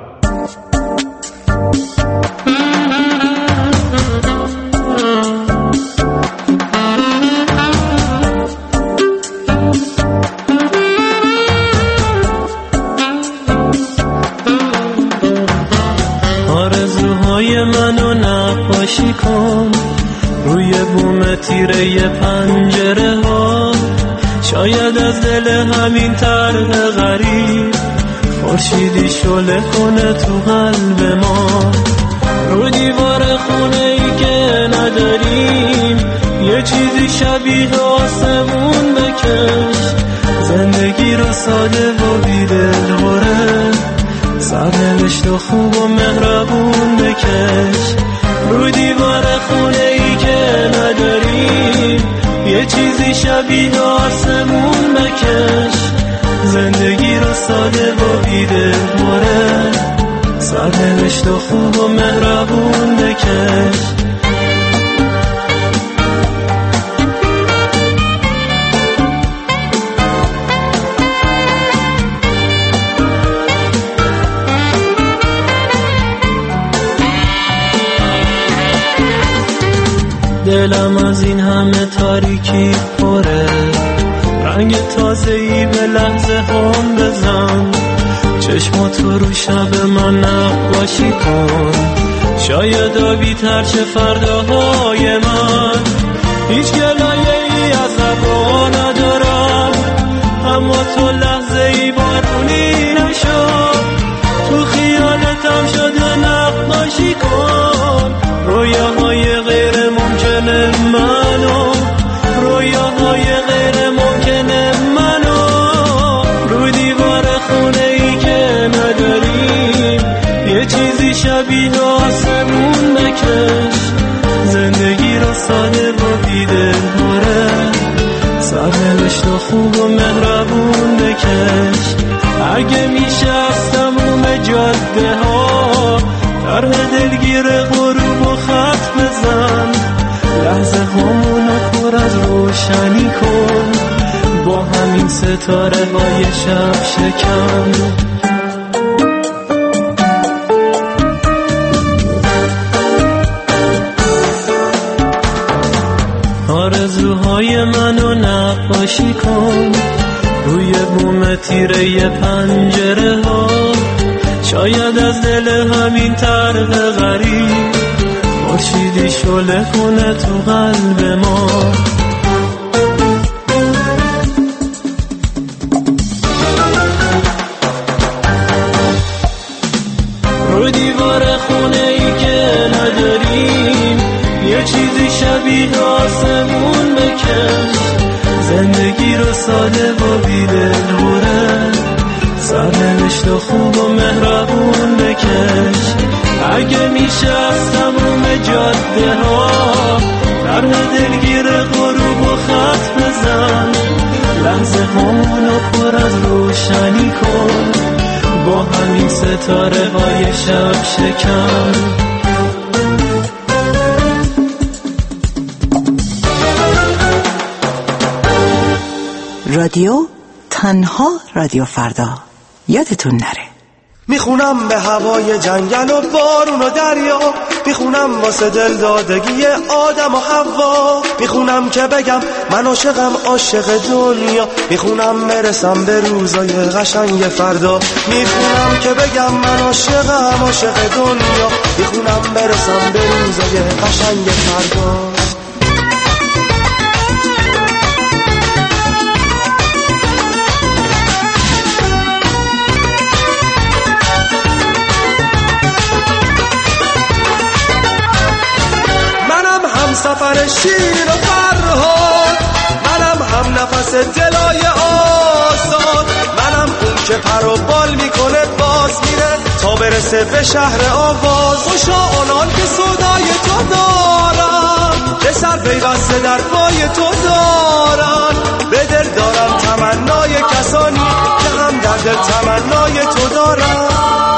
آرزوهای منو نقاشی کن روی بوم تیره پنجره ها، شاید از دل همین طرح غریب خورشیدی شعله کنه تو قلب ما. رو دیوار خونه ای که نداریم یه چیزی شبیه آسمون بکش، زندگی رو ساده و بی‌دلهوره سرنوشت و خوب و مهربون بکش. رو دیوار خونه ای که نداریم یه چیزی شبیه آسمون بکش، زندگی رو ساده و بی‌دلهوره سرنوشت و خوب و مهربون بکش. دلم از این همه تاریکی پره، رنگ تازه‌ای به لحظه هم بزن، چشماتو رو شب من نقاشی کن، شاید آبی تر چه فرداهای من. هیچ گلایه‌ای از هوا ندارم، اما تو لحظه‌ای بارونی نشد، تو خیالتم شده نقاشی کن رویاهای غیر ممکنه منو، رویاهای غیر ممکنه منو. رو دیوار خونه ای که نداریم یه چیزی شبیه آسمون بکش، زندگی رو ساده و بی‌دلهوره سرنوشت و خوب و مهربون بکش. اگه میشه از تموم جاده ها طرح دلگیر غروب و خط بزن، لحظه همونو پر از روشنی کن با همین ستاره های شب شکن. آرزوهای منو نقاشی کن روی بوم تیره پنجره ها، شاید از دل همین طرح غریب خورشیدی شعله کنه تو قلب ما. رو دیوار خونه ای که نداریم یه چیزی شبیه آسمون بکش، زندگی رو ساده و بی‌دلهوره سرنوشت و خوب و مهربون بکش. اگه میشه از تموم جاده ها طرح دلگیر غروب و خط بزن، لحظه همونو پر از روشنی کن با همین ستاره های شب شکن. رادیو تنها رادیو فردا یادتون نره. میخونم به هوای جنگل و بارون و دریا، میخونم واسه دل دادگی آدم و حوا، میخونم که بگم من عاشقم عاشق دنیا، میخونم برسم به روزای قشنگ فردا، میخونم که بگم من عاشقم عاشق دنیا، میخونم برسم به روزای قشنگ فردا. سفر شیر و فرهاد، منم هم نفس دلای آزاد، منم اون که پر و بال میکنه باز میره تا برسه به شهر آواز. خوشا آنان که صدای تو دارن، به سر پیوسته در پای تو دارن، به دل دارم تمنای کسانی که هم در دل تمنای تو دارن.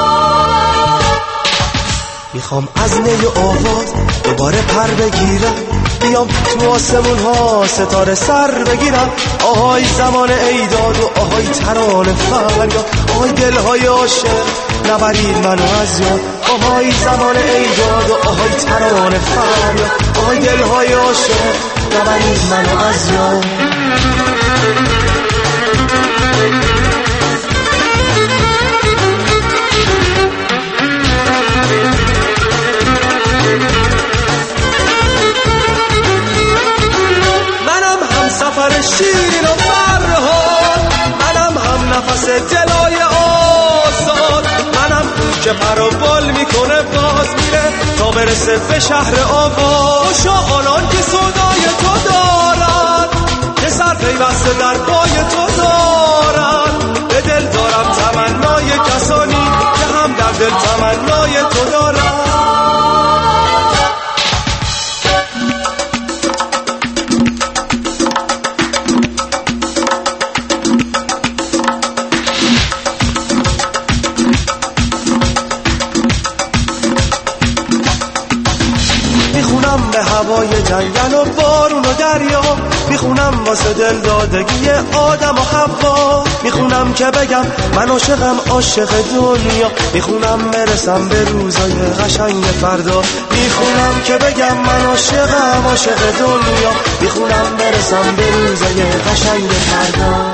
میخوام از نی آواز دوباره پر بگیرم، بیام تو آسمون ها ستاره سر بگیرم. آهای زمان ایداد و آهای ترانه فریاد، آهای دلهای عاشق نبرید منو از یاد. آهای زمان ایداد و آهای ترانه فریاد، آهای دلهای عاشق نبرید منو از یاد. سفر شیر و فرهاد، منم هم نفس دلای آزاد، منم که پر و بال میکنه باز میره تا برسه به شهر آواز. شا آنان که صدای تو دارن، که سر پیوسته در پای تو دارن، به دل دارم تمنای کسانی که هم در دل تمنای تو دارن. هوای جنگل و بارون و دریا، میخونم واسه دل دادگی آدم و حوا، میخونم که بگم من عاشقم عاشق دنیا، میخونم برسم به روزای قشنگ فردا، میخونم که بگم من عاشقم عاشق دنیا، میخونم برسم به روزای قشنگ فردا.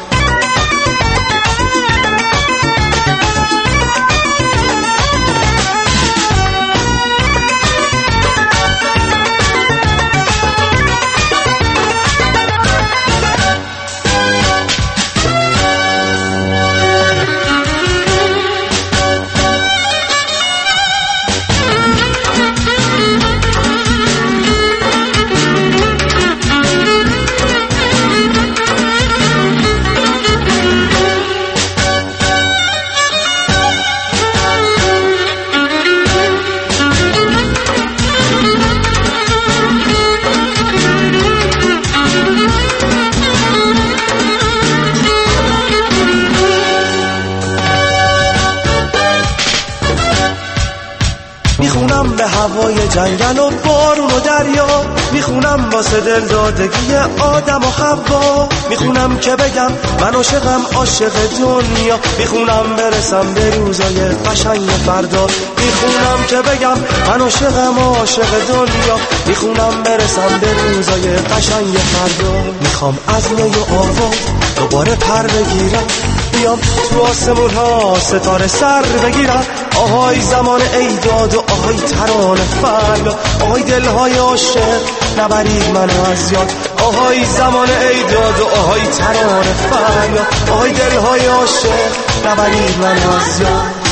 هوای جنگل و بارون و دریا، میخونم واسه دل دادگی آدم و حوا، میخونم که بگم من عاشقم عاشق دنیا، میخونم برسم به روزای قشنگ فردا، میخونم که بگم من عاشقم عاشق دنیا، میخونم برسم به روزای قشنگ فردا. میخوام از نی و آواز دوباره پر بگیرم، بیام تو آسمون ها ستاره سر بگیرم. آهای زمان ایداد و آهای ترانه فریاد، آهای دلهای عاشق نبرید منو از یاد. آهای زمان ایداد و آهای ترانه فریاد، آهای دلهای عاشق نبرید منو از یاد.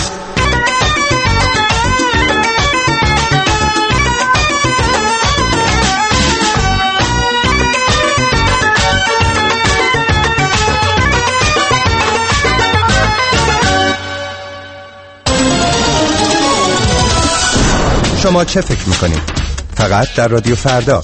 شما چه فکر میکنید؟ فقط در رادیو فردا.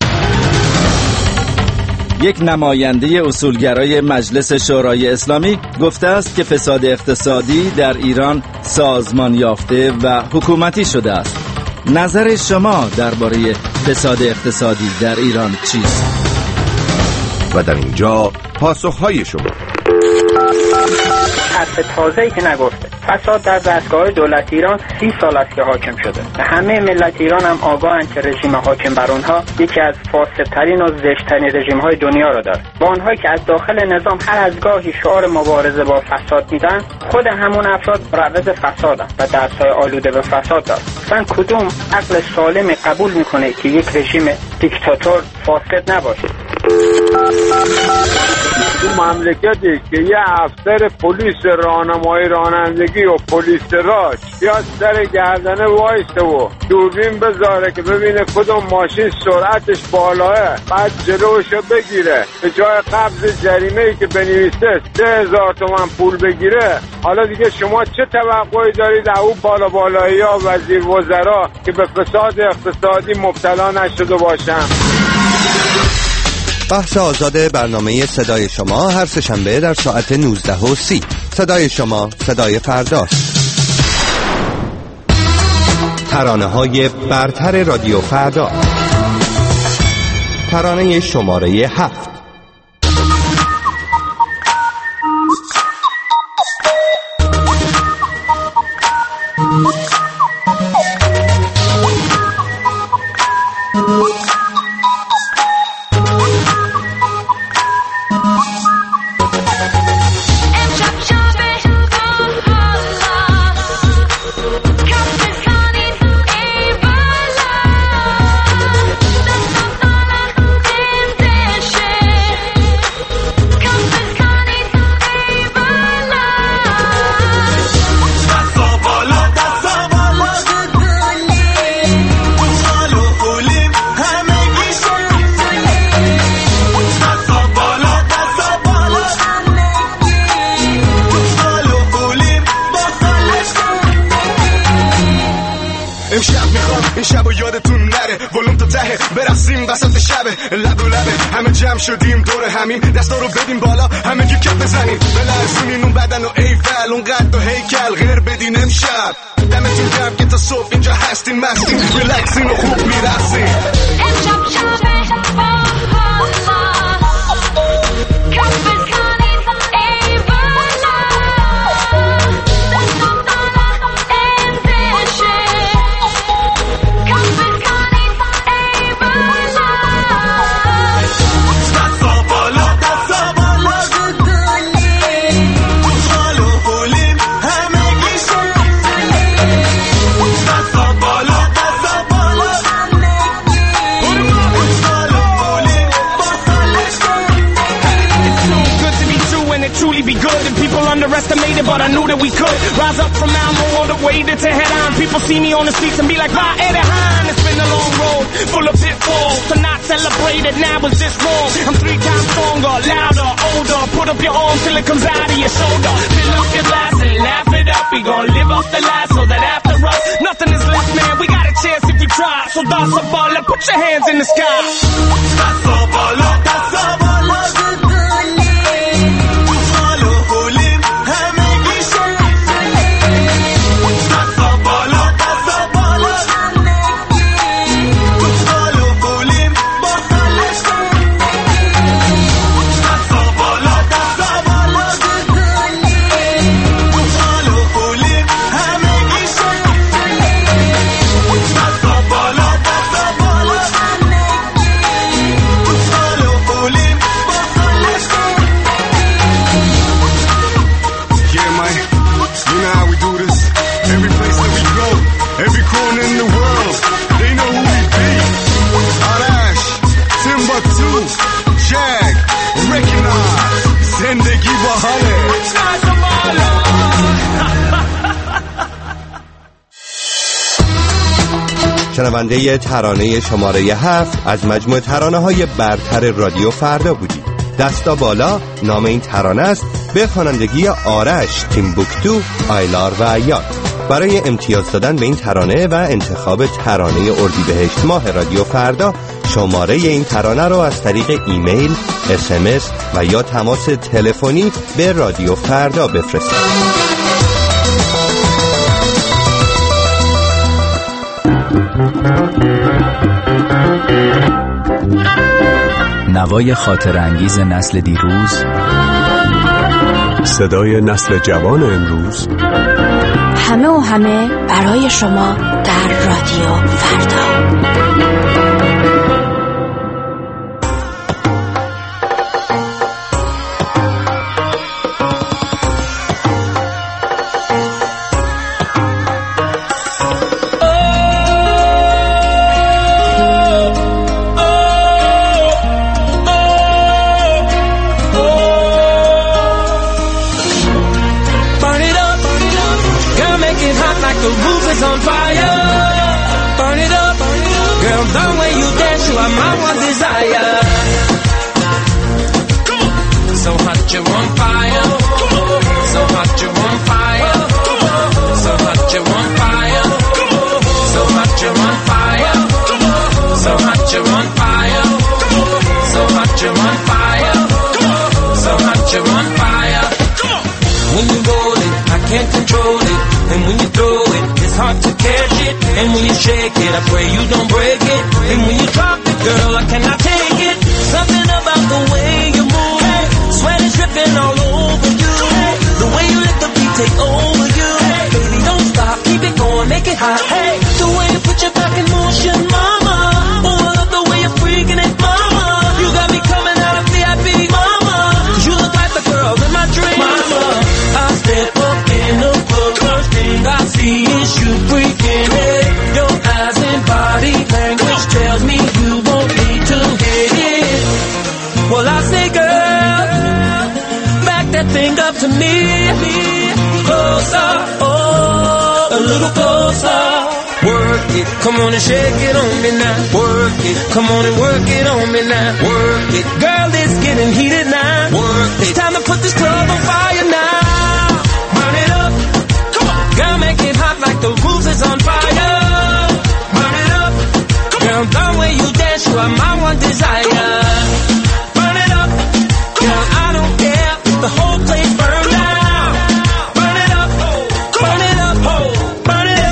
یک نماینده اصولگرای مجلس شورای اسلامی گفته است که فساد اقتصادی در ایران سازمان یافته و حکومتی شده است. نظر شما درباره فساد اقتصادی در ایران چیست؟ و در اینجا پاسخهای شما. حرف تازه‌ای که نگفته. فساد در دستگاه دولت ایران سی سال است که حاکم شده. همه ملت ایران هم آگاهند که رژیم حاکم بر آنها یکی از فاسدترین و زشت‌ترین رژیم‌های دنیا را دارد. با آنهایی که از داخل نظام هر از گاهی شعار مبارزه با فساد میدن، خود همون افراد مروج فسادند و دست‌های آلوده به فساد دارند. اصلا کدوم عقل سالم قبول میکنه که یک رژیم دیکتاتور فاسد نباشه؟ تو مملکتی که یه افسر پلیس راهنمایی رانندگی و پلیس راش بیاد سر گردنه وایسته و دوربین بذاره که ببینه کدوم ماشین سرعتش بالاه، بعد جلوشو بگیره، به جای قبض جریمه‌ای که بنویسه سه هزار تومن پول بگیره، حالا دیگه شما چه توقعی دارید از اون بالا بالایی ها وزیر وزرا که به فساد اقتصادی مبتلا نشده باشن؟ بحث آزاد برنامه صدای شما هر سه‌شنبه در ساعت نوزده و سی. صدای شما، صدای فرداست. ترانه های برتر رادیو فردا. ترانه شماره هفت. همه جمع شدیم دور همین دستا رو بدیم بالا، همه گی کف بزنیم، بلرزونین اون بدن و ایفل اون قد و هیکل غیر بدین امشب. دمتون گرم که تا صبح اینجا هستین مستین، ریلکسین و خوب میرسین. امشب شبه underestimated, but I knew that we could rise up from Malmo all the way to Tehran. People see me on the streets and be like, "Va Erehan." It's been a long road full of pitfalls. To not celebrate it now is just wrong. I'm three times stronger, louder, older. Put up your arm till it comes out of your shoulder. Fill up your glass and laugh it up. We gon' live off the last so that after us, nothing is left, man. We got a chance if you try. So that's a baller, put your hands in the sky. That's a baller, that's a baller. شنونده ترانه شماره هفت از مجموع ترانه های برتر رادیو فردا بودید. دستا بالا نام این ترانه است به خوانندگی آرش، تیمبوکتو، آیلار و عیاد. برای امتیاز دادن به این ترانه و انتخاب ترانه اردیبهشت ماه رادیو فردا شماره این ترانه رو از طریق ایمیل، اس ام اس و یا تماس تلفنی به رادیو فردا بفرستید. نوای خاطر انگیز نسل دیروز صدای نسل جوان امروز، همه و همه برای شما در رادیو فردا. Come on and shake it on me now. Work it. Come on and work it on me now. Work it. Girl, it's getting heated now. Work it. It's time to put this club on fire now. Burn it up. Come on. Girl, make it hot like the roof is on fire. Burn it up. Girl, the way you dance, you are my one desire. Burn it up. Girl, I don't care if the whole place burns down. Burn it up. Burn it up. Burn it up.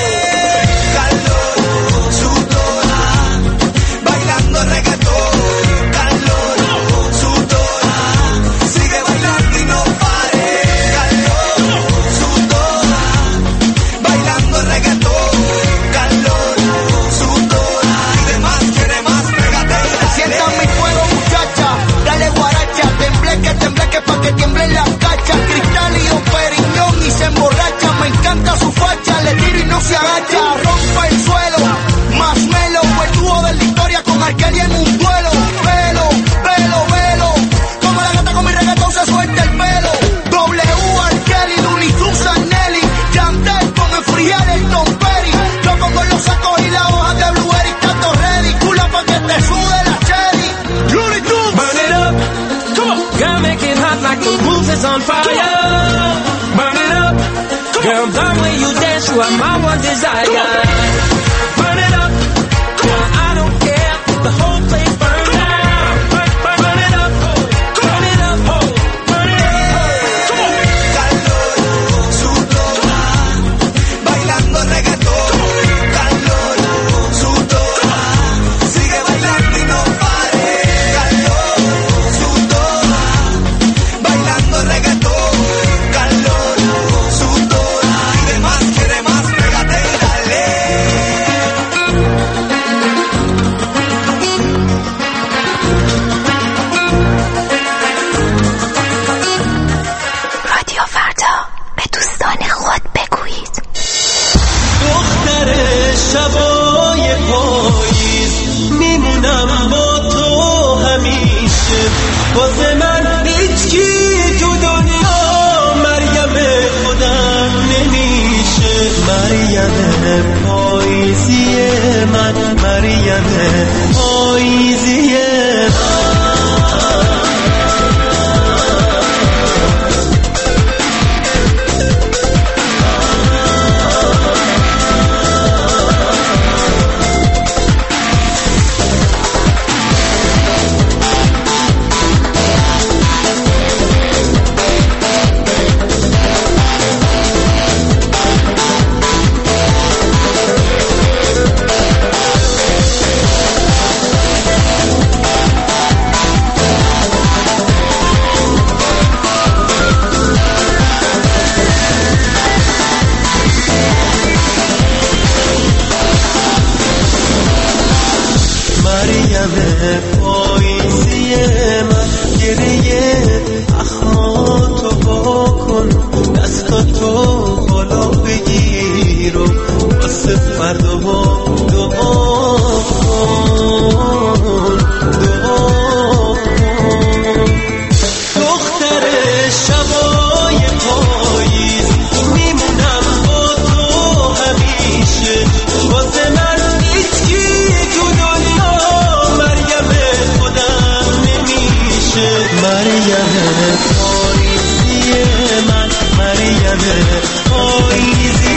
Su facha, le tiro y no se agacha, rompe el suelo, más melo, el dúo de la historia con Arkelia en un duelo, pelo, pelo, pelo, como la gata con mi reggaetón se suelta el pelo, W, Arkelia, Looney Tunes, Nelly, Yandel con el Friel, el Tom Perry, yo pongo los sacos y la hoja de Blueberry, tanto ready, cula pa' que te sude la cherry, Looney Tunes, burn it up, come on, girl, make it hot like the roof is on fire, burn it up. Girl, the way you dance, you are my one desire. Burn it up. Girl, I don't care if the whole place burns down. Burn, burn, burn it up. Burn it up. Burn it up. Come on. Calor, sudora, bailando reggaetón. Calor, sudora, sigue bailando y no pare. Calor, sudora, bailando reggaetón. Calor, sudora. Más, quiere más, pégate y dale. کن، دستاتو بالا بگیر و واسه فردا دعا کن، دعا کن. دختر شبای پاییز میمونم با تو همیشه، واسه من هیچی تو دنیا مریم خودم نمیشه. مریم پاییزی من، مریم پاییزی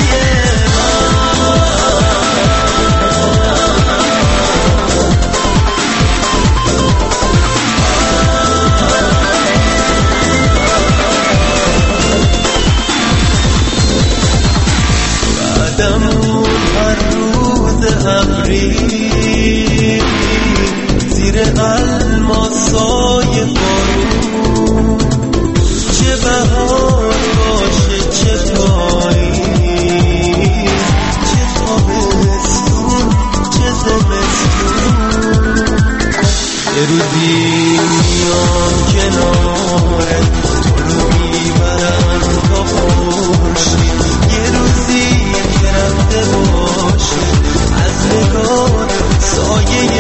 بعدم هر روز ابری زیر الماسای بارون، چه بهار باشه چه پاییز، چه تابستون چه زمستون، یه روزی میام کنارت تو رو میبرم تا خورشید، یه روزی که رفته باشه از نگاه سایه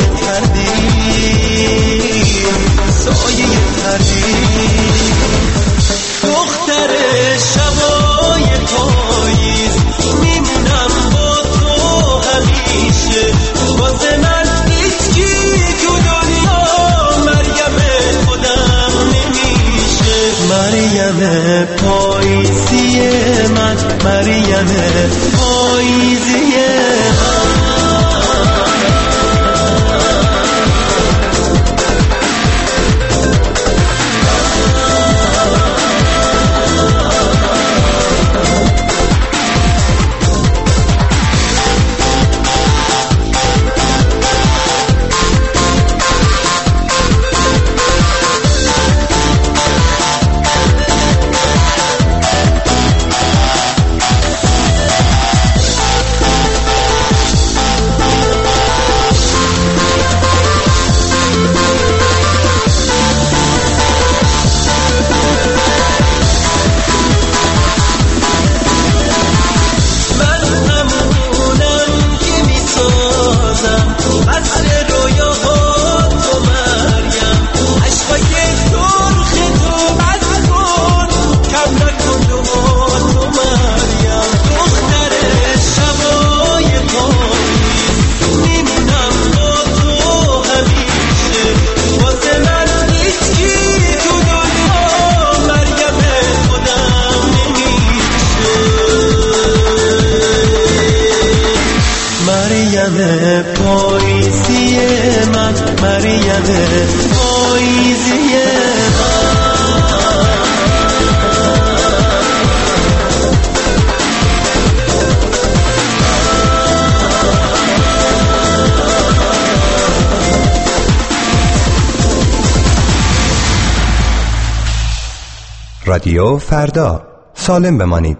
تردید، سایه تردید. دختر شبای پاییز میمونم با تو همیشه، واسه من هیچی تو دنیا مریم خودم نمیشه. مریم پاییزی من، مریم پاییزی من. پاییزی من، مریم پاییزی رادیو فردا، سالم بمانید.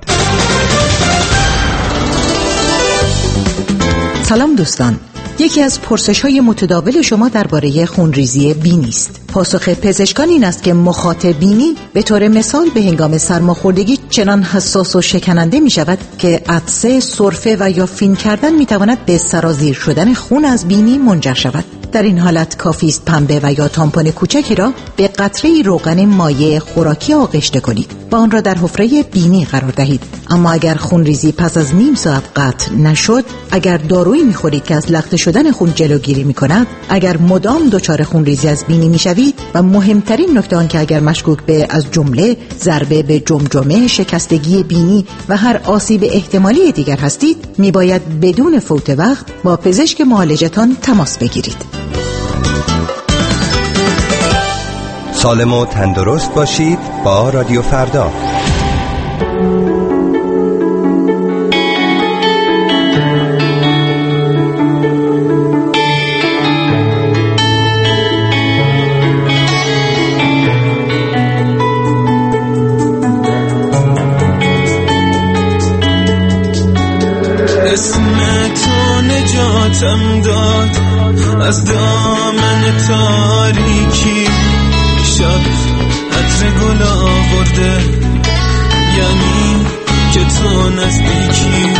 سلام دوستان، یکی از پرسش‌های متداول شما درباره خونریزی بینی است. پاسخ پزشکان این است که مخاط بینی به طور مثال به هنگام سرماخوردگی چنان حساس و شکننده می شود که عطسه، سرفه و یا فین کردن می تواند به سرازیر شدن خون از بینی منجر شود. در این حالت کافی است پنبه و یا تامپون کوچکی را به قطره‌ای روغن مایع خوراکی آغشته کنید و آن را در حفره بینی قرار دهید. اما اگر خونریزی پس از نیم ساعت قطع نشد، اگر دارویی می‌خورید که از لخته شدن خون جلوگیری می‌کند، اگر مدام دچار خونریزی از بینی می‌شوید و مهمترین نکته آن که اگر مشکوک به از جمله ضربه به جمجمه، شکستگی بینی و هر آسیب احتمالی دیگر هستید، می‌باید بدون فوت وقت با پزشک معالجتان تماس بگیرید. سالم و تندرست باشید با رادیو فردا. اسم تو نجاتم داد از دامن تاریکی، شب عطر گل آورده یعنی که تو نزدیکی.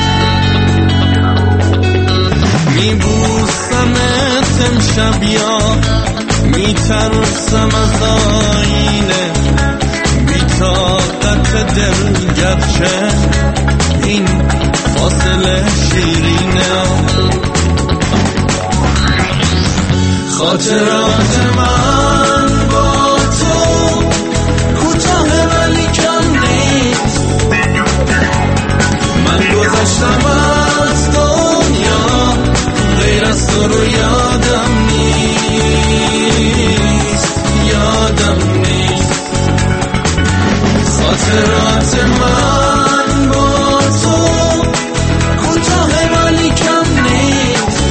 میبوسمت امشب یا میترسم از آینه، بی‌طاقت دل گرچه این فاصله شیرینه. خاطرات من با تو کوتاه ولی کم نیست، من گذشتم از دنیا غیر از تو رو یادم نیست، یادم نیست. خاطرات من با تو کوتاه ولی کم نیست،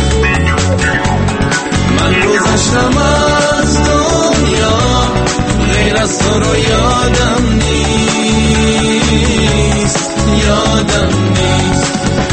من گذشتم از دنیا غیر از تو رو یادم نیست، یادم نیست.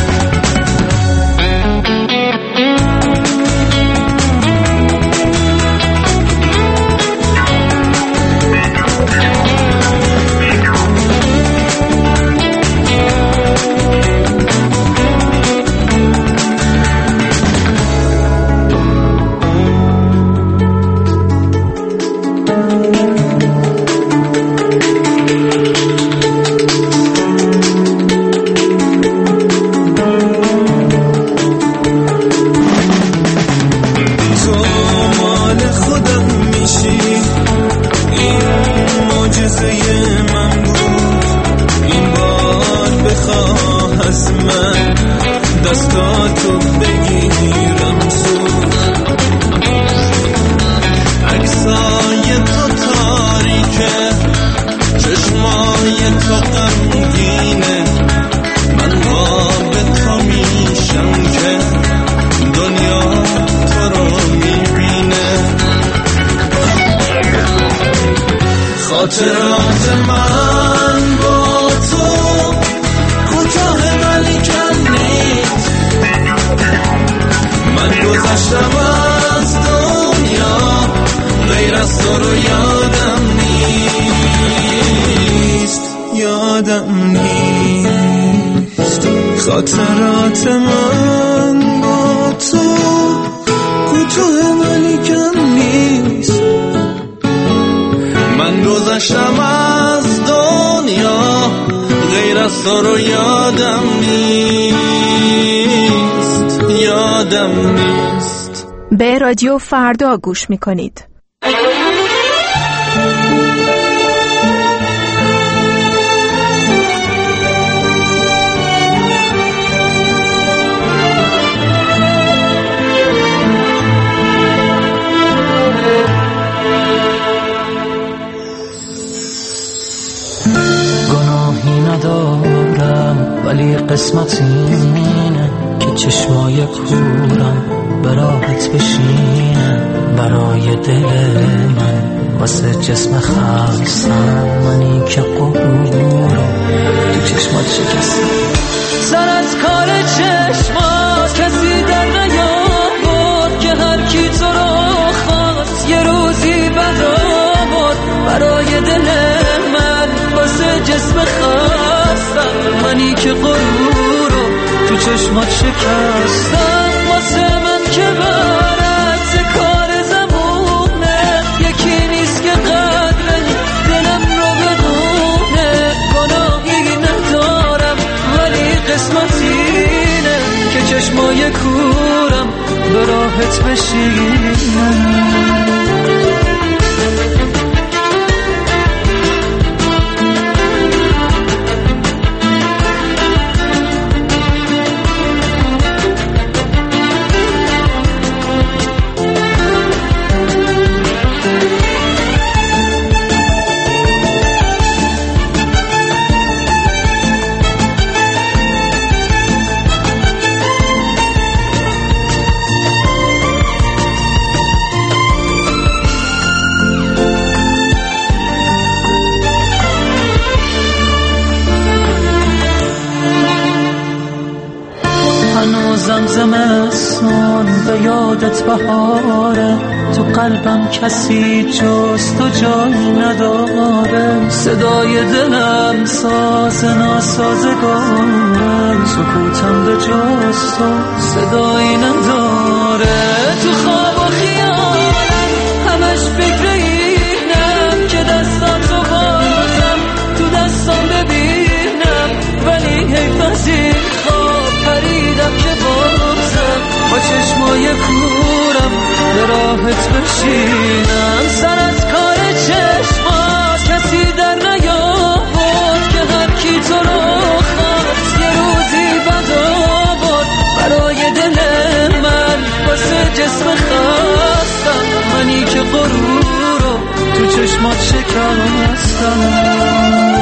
خاطرات من با تو کوتاه ولی کم نیست، من گذشتم از دنیا غیر از تو رو یادم نیست، یادم نیست. خاطرات من با تو کوتاه ولی کم نیست، من گذشتم از دنیا غیر از تو رو یادم نیست، یادم نیست. به رادیو فردا گوش میکنید. ندارم ولی قسمت اینه که چشمای کورم براحت بشینه، برای دل من واسه جسم خستم، منی که قبورم تو چشمات شکستم. سر از کار چشمات کسی در نیاورد که هر کی تو رو خواست یه روزی بدآورد، برای دل من واسه جسم خستم، منی که غرور رو تو چشمات شکستم. واسه من که برعکس کار زمونه، یکی نیست که قدر دلم رو بدونه، گناهی ندارم ولی قسمت اینه که چشمای کورم به راحت بشینم. هنوزم زمستونه تابستون به یادت بهاره، تو قلبم کسی جز تو جای نداره. صدای دلم ساز ناسازگاره، سکوتم به جز تو صدایی نداره. تو خواب و خیالم همش فکر اینم که دستاتو بازم تو دستام ببینم، ولی حیف از این خواب پریدم که بازم با چشمای کورم به راحت بشینم. سر از کار چشمات کسی در نیاورد که هر کی تو رو خواست یه روزی بد آورد. برای دل من واسه جسم خستم، منی که غرور رو تو چشمات شکستم.